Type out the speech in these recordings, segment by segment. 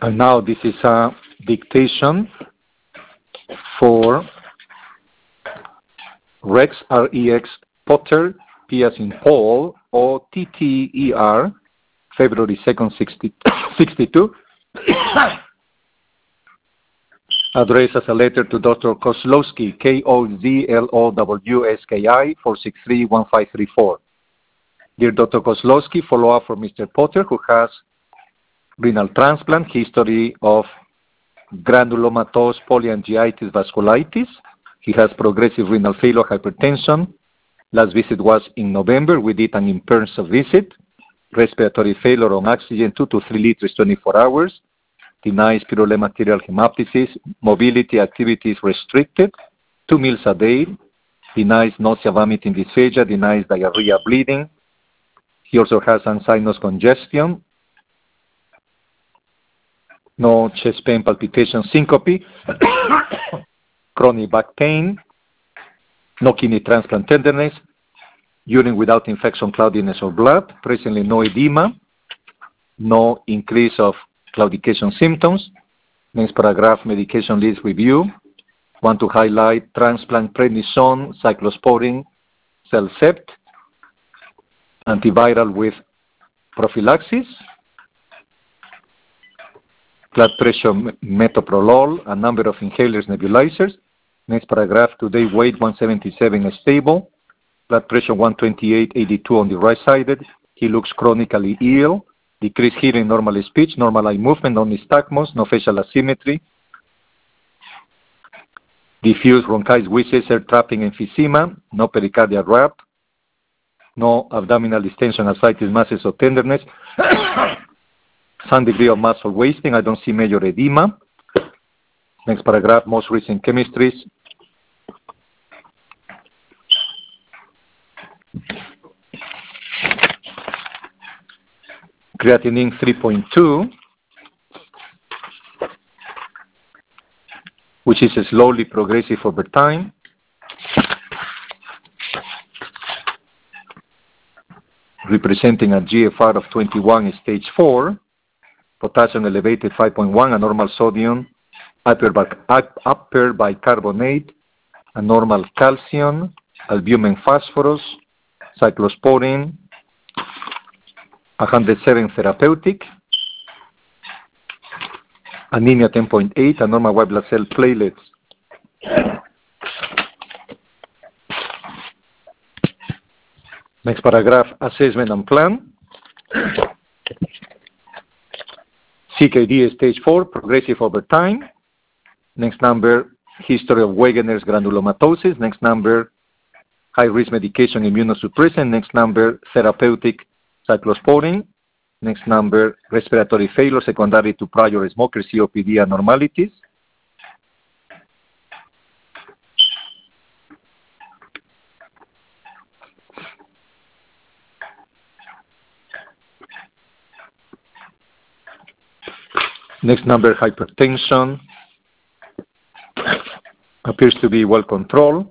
And now this is a dictation for Rex, R-E-X, Potter, P as in Paul, O-T-T-E-R, February 2nd, 62. Addressed as a letter to Dr. Kozlowski, K-O-Z-L-O-W-S-K-I, 463-1534. Dear Dr. Kozlowski, follow up for Mr. Potter, who has renal transplant, history of granulomatous polyangiitis vasculitis. He has progressive renal failure, hypertension. Last visit was in November. We did an in-person visit. Respiratory failure on oxygen, 2 to 3 liters, 24 hours. Denies purulent material hemoptysis. Mobility activities restricted. 2 meals a day. Denies nausea, vomiting, dysphagia. Denies diarrhea, bleeding. He also has some sinus congestion. No chest pain, palpitation, syncope. Chronic back pain. No kidney transplant tenderness. Urine without infection, cloudiness, or blood. Presently no edema. No increase of claudication symptoms. Next paragraph, medication list review. Want to highlight transplant prednisone, cyclosporin, Cellcept, antiviral with prophylaxis. Blood pressure, metoprolol, a number of inhalers, nebulizers. Next paragraph, today weight 177 is stable. Blood pressure 128/82 on the right-sided. He looks chronically ill. Decreased hearing, normal speech, normal eye movement, no nystagmus, no facial asymmetry. Diffuse bronchitis, wheezes, air trapping, emphysema, no pericardial wrap. No abdominal distension, ascites, masses, or tenderness. Some degree of muscle wasting. I don't see major edema. Next paragraph, most recent chemistries. Creatinine 3.2, which is slowly progressive over time. Representing a GFR of 21 in stage 4. Potassium elevated 5.1, a normal sodium, upper bicarbonate, a normal calcium, albumin, phosphorus, cyclosporin, 107 therapeutic, anemia 10.8, a normal white blood cell platelets. Next paragraph, assessment and plan. CKD stage 4, progressive over time. Next number, history of Wegener's granulomatosis. Next number, high-risk medication, immunosuppressant. Next number, therapeutic, cyclosporin. Next number, respiratory failure secondary to prior smoker, COPD abnormalities. Next number, hypertension, appears to be well controlled.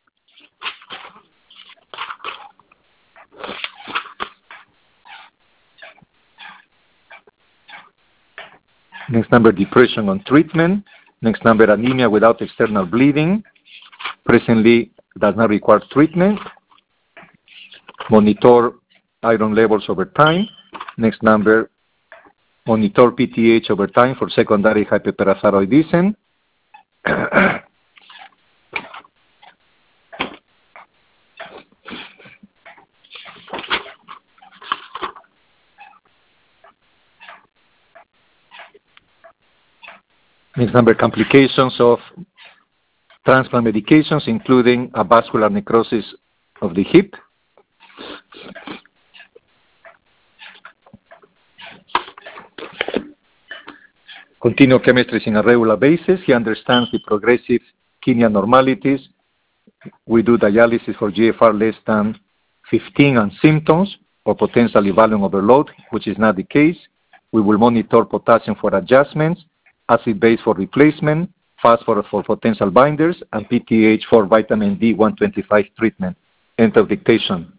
Next number, depression on treatment. Next number, anemia without external bleeding. Presently does not require treatment. Monitor iron levels over time. Next number, monitor PTH over time for secondary hyperparathyroidism. Next number, complications of transplant medications, including a vascular necrosis of the hip. Continue chemistries in a regular basis. He understands the progressive kidney abnormalities. We do dialysis for GFR less than 15 and symptoms or potentially volume overload, which is not the case. We will monitor potassium for adjustments, acid base for replacement, phosphorus for potential binders, and PTH for vitamin D 125 treatment. End of dictation.